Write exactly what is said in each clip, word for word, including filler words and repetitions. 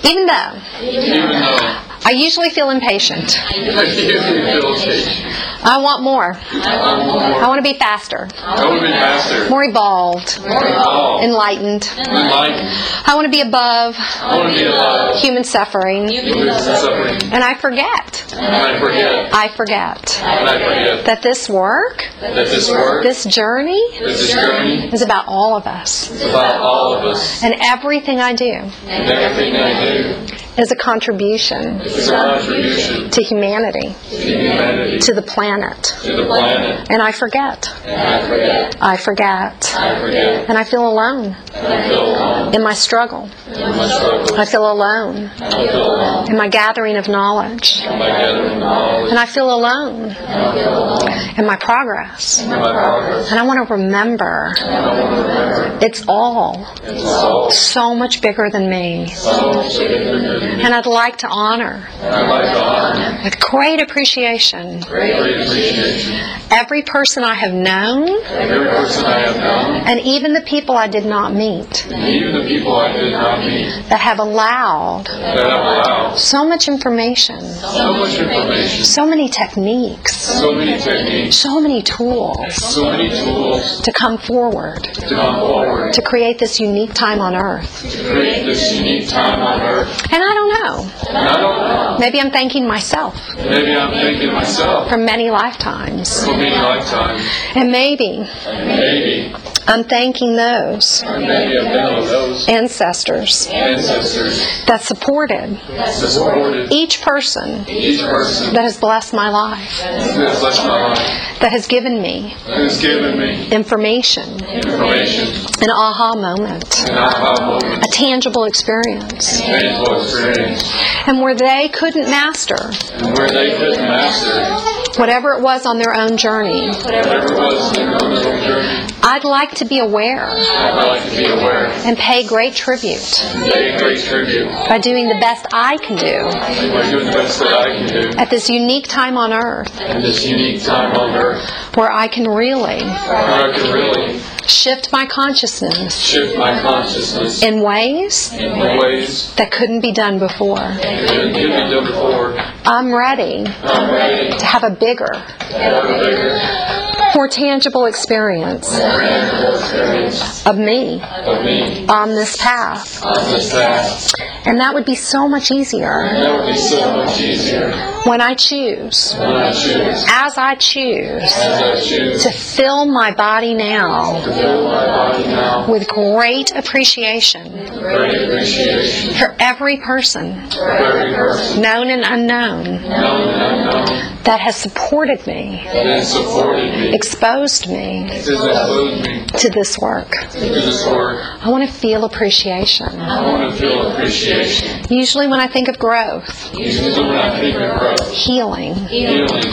Even though, even though I usually feel impatient. I usually feel impatient. I want more. I want more. I want to be faster, I want to be faster. more evolved, More involved. enlightened. Enlightened. I want to be above I want to be above human suffering. human suffering. And I forget, And I forget. I forget And I forget that this work, that this work, this journey, this journey, is about all of us. is about all of us. And everything I do And everything I do is a contribution is a contribution to humanity, to humanity, to the planet. to the planet. And I forget, And I forget. I forget. I forget. And I feel alone And I feel alone in my struggle. in my struggle. I feel alone I feel alone in my gathering of knowledge. in my gathering knowledge. And I feel alone And I feel alone in my progress. in my progress. And I want to remember And I want to remember it's all it's all so much bigger than me. so much bigger than me. And I'd like to honor And I'd like to honor with great appreciation great appreciation every person I have known every person I have known, and even the people I did not meet and even the people I did not meet, that have allowed that have allowed so much information, so much information, so many techniques, so many techniques, so many tools so many tools to come forward to come forward to create this unique time on earth. to create this unique time on earth. And I don't know. And I don't know. Maybe I'm thanking myself Maybe I'm thinking myself for many lifetimes. for many lifetimes. And maybe And maybe, I'm thanking those and maybe I've been with those ancestors ancestors that supported that supported each person each person that has blessed my life, that has blessed my life, that has given me that has given me information, information, an aha moment, an aha a moment, tangible experience, painful experience, and where they couldn't master and where they couldn't master whatever it was on their own journey. whatever it was in their own journey. I'd like to be aware I'd like to be aware and pay great tribute and pay great tribute by doing the best I can do by doing the best that I can do at this unique time on earth in this unique time on earth, where I can really where I can really shift my consciousness shift my consciousness in ways in ways that couldn't be done before. that couldn't be done before. I'm ready I'm ready to have a bigger, to have a bigger, more tangible experience tangible experience of me of me on this path. on this path. And that would be so much easier That would be so much easier when I choose, when I choose, as I choose, as I choose, to fill my body now to fill my body now with great appreciation with great appreciation for every person, for every person, known and unknown, known and unknown, that has supported me, that has supported me, exposed me has exposed me to this work. to this work. I want to feel appreciation. I want to feel appreciation. Usually when I think of growth, Usually when I think of growth, healing, healing,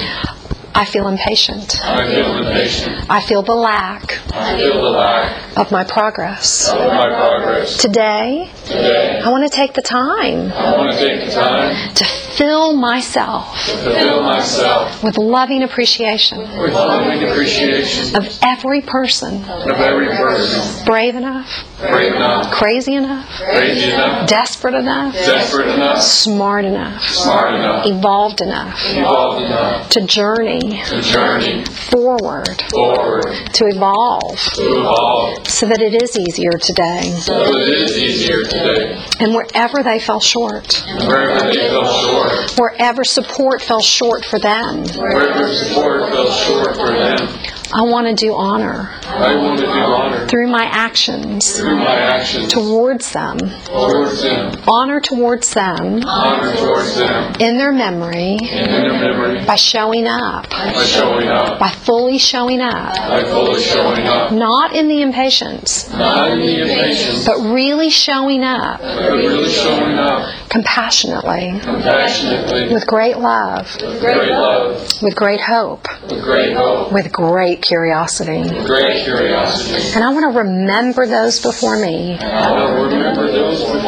I feel impatient. I feel impatient. I feel the lack I feel the lack of my progress. of my progress. Today, Today, I want to take the time I want to take the time to fill myself to fill myself with loving appreciation with loving appreciation of every person of every person, brave enough, brave enough, crazy enough, crazy enough, desperate enough, desperate enough, smart enough, smart enough, evolved enough evolved enough to journey to journey forward, forward, to evolve, to evolve, so that it is easier today. so that it is easier today. And wherever they fell short, Wherever they fell short, wherever support fell short for them, wherever support fell short for them, I want to do honor I want to do honor through my actions through my actions towards them, towards them, honor towards them honor towards them, in their memory and in their memory, by showing up, by showing up, by fully showing up, by fully showing up, not in the impatience, not in the impatience, but really showing up but really showing up compassionately, compassionately, with great love, with great love, with great hope, with great hope, with great curiosity. with great curiosity. And I want to remember those before me I will remember those before me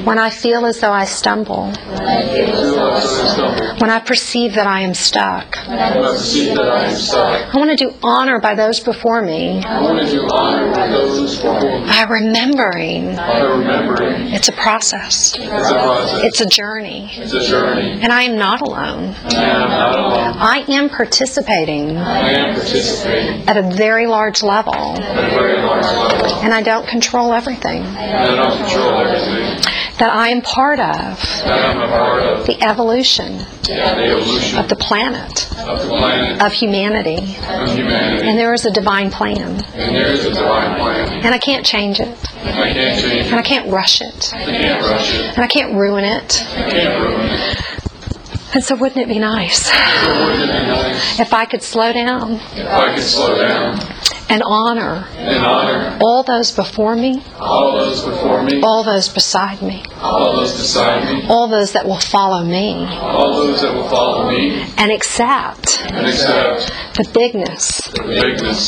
When I feel as though I stumble. When I feel as though I stumble. When I perceive that I am stuck. When I perceive that I am stuck. I want to do honor by those before me. I want to do honor with those before me. By remembering By remembering it's a process. it's a process. It's a journey. It's a journey. And I am not alone. And I am not alone. I am participating I am participating at a very large level. at a very large level. And I don't control everything. And I don't control everything. That I am part of That I'm a part of the evolution the evolution of the planet, of the planet, of humanity. of humanity. And there is a divine plan. And there is a divine plan. And I can't change it. I can't change And I it. can't rush it. I can't rush it. And I can't ruin it. I can't ruin it. And so wouldn't it be nice So wouldn't it be nice if I could slow down if I could slow down and honor and honor all those before me, all those before me, all those beside me, all those beside me, all those that will follow me, all those that will follow me, and accept and accept the bigness, the bigness,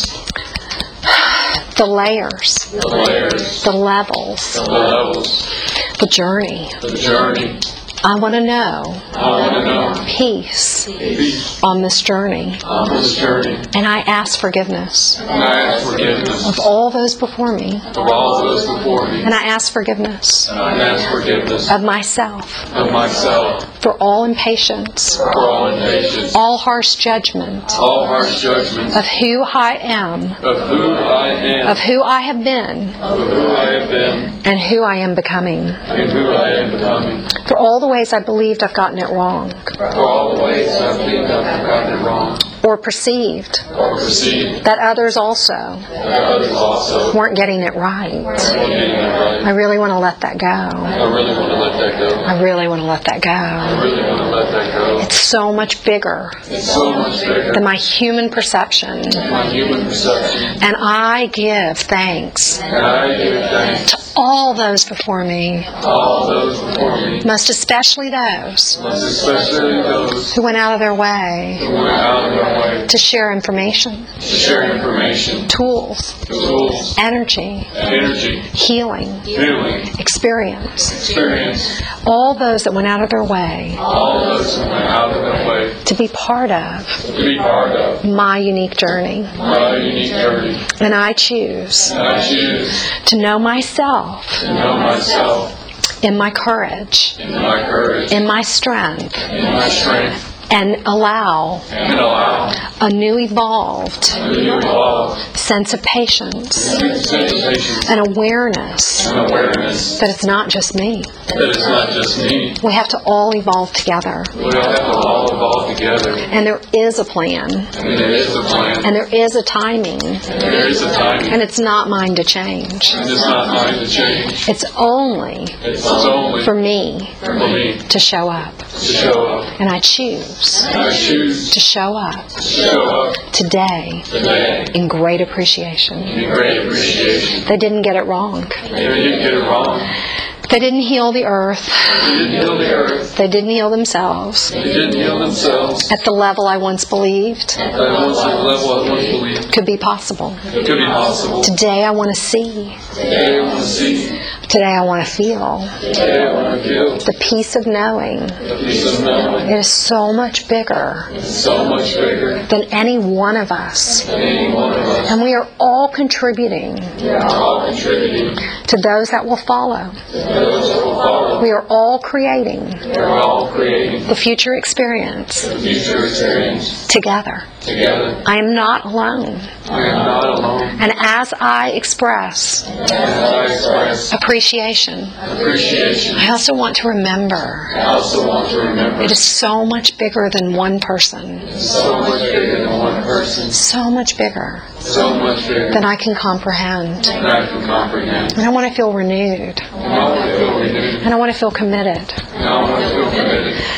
the layers, the layers, the levels, the levels, the journey. the journey. I want to know I want to know peace peace on this journey. on this journey. And I ask forgiveness And I ask forgiveness of all those before me. of all those before me. And I ask forgiveness And I ask forgiveness of myself of myself for all impatience, for all impatience, all harsh judgment all harsh judgments of who I am, of who I am, of who I have been, of who I have been, and who I am becoming. and who I am becoming. For all the ways I believed I've gotten it wrong, For all the ways I believe I've gotten it wrong, or perceived or perceived that others also that others also weren't getting it right. weren't getting it right. I really want to let that go. I really want to let that go. I really want to let that I go. really want to let that go. It's so much bigger It's so much bigger than my human perception. than my human perception. And I give thanks And I give thanks to all those before me, to all those before me, most especially those most especially those who went out of their way who went out of their way to share information, to share information, tools, tools, energy, energy, healing, healing, experience. experience. All those that went out of their way All those who went out of their way to be part of to be part of my unique journey. my unique journey. And I choose And I choose to know myself to know myself in my courage, in my courage, in my strength, in my strength, and allow and allow a new evolved a new evolved sense of patience sense of patience and awareness and awareness that it's not just me. that it's not just me. We have to all evolve together. We all have to all evolve together. And there is a plan. And there is a plan. And there is a timing. And there is a timing. And it's not mine to change. And it's not mine to change. It's only It's only for me for me to show up. to show up. And I choose And I choose to show up to show up today today in great appreciation. in great appreciation. They didn't get it wrong. They didn't get it wrong. They didn't heal the earth. They didn't heal the earth. They didn't heal themselves They didn't heal themselves. at the level I once believed That was the level I once believed could be possible. it could be possible. Today I want to see. Today I want to see. Today I want to feel Today I want to feel the peace of knowing the peace of knowing. it is so much bigger It's so much bigger than any one of us. than any one of us. And we are all contributing We are all contributing to those that will follow. to those that will follow. We are all creating We are all creating the future experience the future experience together. together. I am not alone. I am not alone. And as I express As I express appreciation, appreciation, I also want to remember I also want to remember it is so much bigger than one person. it's so much bigger than one person, So much bigger so much bigger than I can comprehend. than I can comprehend. And I want to feel renewed. And I want to feel renewed. And I want to feel committed And I want to feel committed to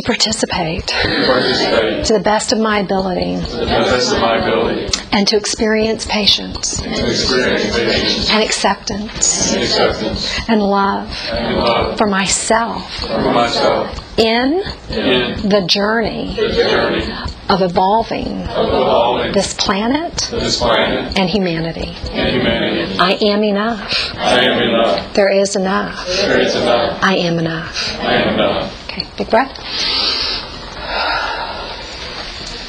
participate to participate to the best of my ability to the best of my ability, and to experience patience to experience patience and acceptance and acceptance and love and love for myself for myself in in the journey the journey of evolving of evolving this planet this planet and humanity. and humanity. I am enough. I am enough. There is enough. There is enough. I am enough. I am enough. Okay, big breath.